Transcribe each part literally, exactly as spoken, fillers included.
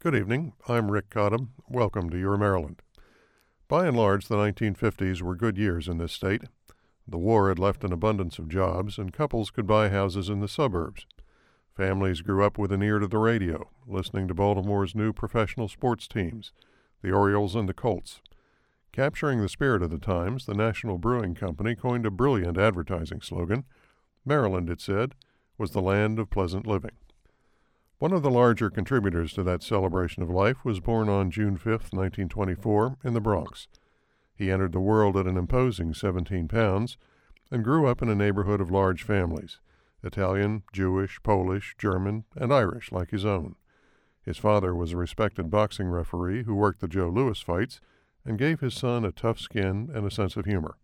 Good evening. I'm Rick Cottam. Welcome to Your Maryland. By and large, the nineteen fifties were good years in this state. The war had left an abundance of jobs, and couples could buy houses in the suburbs. Families grew up with an ear to the radio, listening to Baltimore's new professional sports teams, the Orioles and the Colts. Capturing the spirit of the times, the National Brewing Company coined a brilliant advertising slogan. Maryland, it said, was the land of pleasant living. One of the larger contributors to that celebration of life was born on June fifth, nineteen twenty-four, in the Bronx. He entered the world at an imposing seventeen pounds and grew up in a neighborhood of large families, Italian, Jewish, Polish, German, and Irish like his own. His father was a respected boxing referee who worked the Joe Louis fights and gave his son a tough skin and a sense of humor.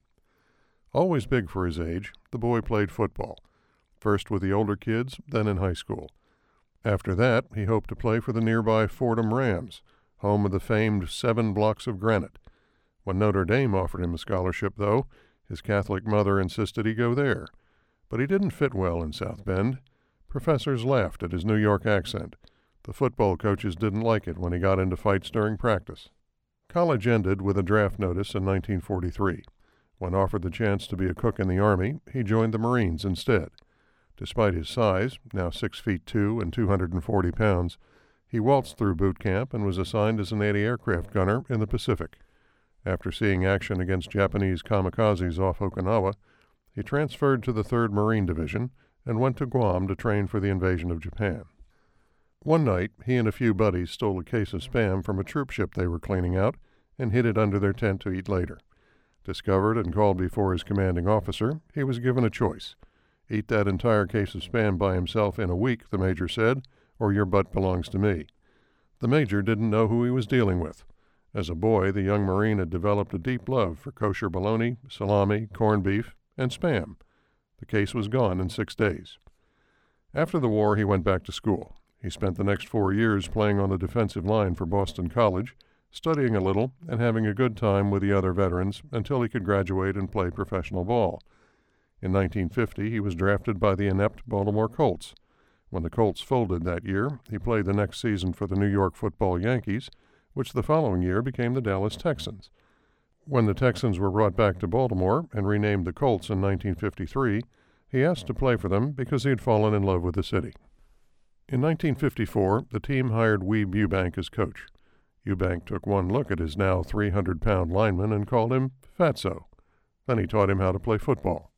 Always big for his age, the boy played football, first with the older kids, then in high school. After that, he hoped to play for the nearby Fordham Rams, home of the famed Seven Blocks of Granite. When Notre Dame offered him a scholarship, though, his Catholic mother insisted he go there. But he didn't fit well in South Bend. Professors laughed at his New York accent. The football coaches didn't like it when he got into fights during practice. College ended with a draft notice in nineteen forty-three. When offered the chance to be a cook in the Army, he joined the Marines instead. Despite his size, now six feet two and two hundred forty pounds, he waltzed through boot camp and was assigned as an anti-aircraft gunner in the Pacific. After seeing action against Japanese kamikazes off Okinawa, he transferred to the third Marine Division and went to Guam to train for the invasion of Japan. One night, he and a few buddies stole a case of Spam from a troop ship they were cleaning out and hid it under their tent to eat later. Discovered and called before his commanding officer, he was given a choice. Eat that entire case of Spam by himself in a week, the major said, or your butt belongs to me. The major didn't know who he was dealing with. As a boy, the young Marine had developed a deep love for kosher bologna, salami, corned beef, and Spam. The case was gone in six days. After the war, he went back to school. He spent the next four years playing on the defensive line for Boston College, studying a little and having a good time with the other veterans until he could graduate and play professional ball. In nineteen fifty, he was drafted by the inept Baltimore Colts. When the Colts folded that year, he played the next season for the New York Football Yankees, which the following year became the Dallas Texans. When the Texans were brought back to Baltimore and renamed the Colts in nineteen fifty-three, he asked to play for them because he had fallen in love with the city. In nineteen fifty-four, the team hired Weeb Ewbank as coach. Ewbank took one look at his now three hundred pound lineman and called him Fatso. Then he taught him how to play football.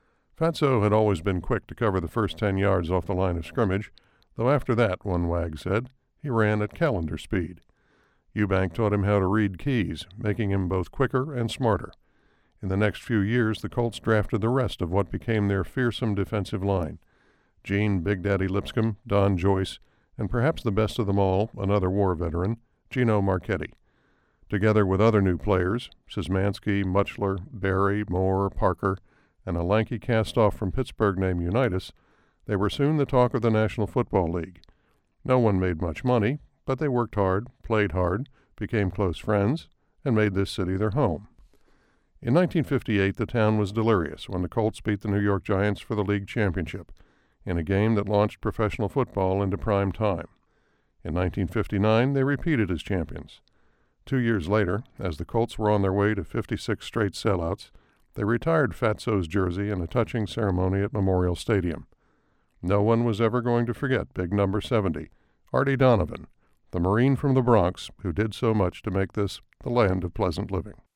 Fatso had always been quick to cover the first ten yards off the line of scrimmage, though after that, one wag said, he ran at calendar speed. Ewbank taught him how to read keys, making him both quicker and smarter. In the next few years, the Colts drafted the rest of what became their fearsome defensive line. Gene Big Daddy Lipscomb, Don Joyce, and perhaps the best of them all, another war veteran, Gino Marchetti. Together with other new players, Szymanski, Mutchler, Barry, Moore, Parker, and a lanky cast-off from Pittsburgh named Unitas, they were soon the talk of the National Football League. No one made much money, but they worked hard, played hard, became close friends, and made this city their home. In nineteen fifty-eight, the town was delirious when the Colts beat the New York Giants for the league championship, in a game that launched professional football into prime time. In nineteen fifty-nine, they repeated as champions. Two years later, as the Colts were on their way to fifty-six straight sellouts, they retired Fatso's jersey in a touching ceremony at Memorial Stadium. No one was ever going to forget big number seventy, Artie Donovan, the Marine from the Bronx who did so much to make this the land of pleasant living.